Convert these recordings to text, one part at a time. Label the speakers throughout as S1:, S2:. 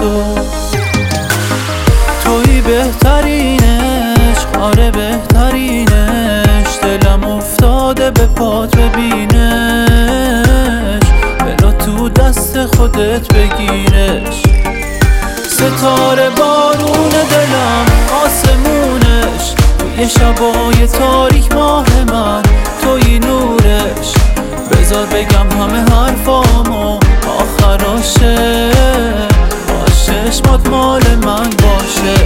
S1: توی بهترینش، آره بهترینش، دلم افتاده به پات ببینش، بلا تو دست خودت بگیرش. ستاره بارون دلم، آسمونش، توی شبای تاریک ماه من، توی نورش. بذار بگم همه حرفامو آخراشه، باشه چشمات مال من باشه.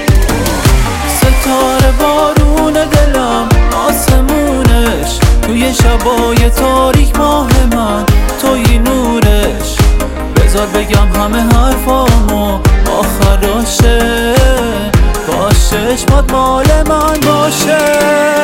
S1: ستاره بارون دلم، آسمونش، توی شبای تاریک ماه من، توی نورش. بذار بگم همه حرفامو آخراشه، باشه چشمات مال من باشه.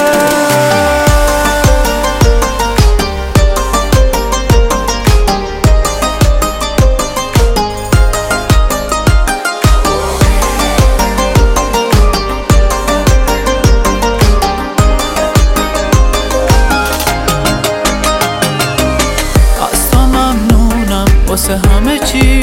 S1: واسه همه چی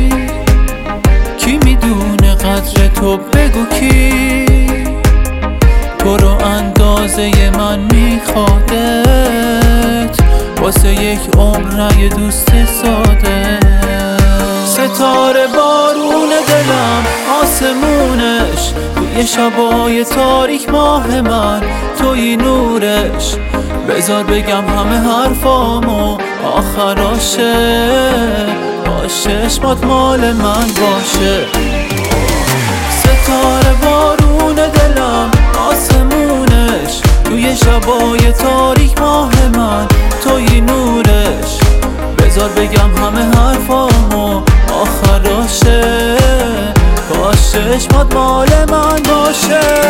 S1: کی میدونه قدر تو؟ بگو کی تو رو اندازه من میخوادت، واسه یک عمر یه دوست ساده. ستاره بارون دلم، آسمونش، توی شبای تاریک ماه من، توی نورش. بذار بگم همه حرفامو آخراشه، باشه چشمات مال من باشه. ستاره بارون دلم، آسمونش، توی شبای تاریک ماه من، توی نورش. بذار بگم همه حرفامو آخراشه، باشه چشمات مال من باشه.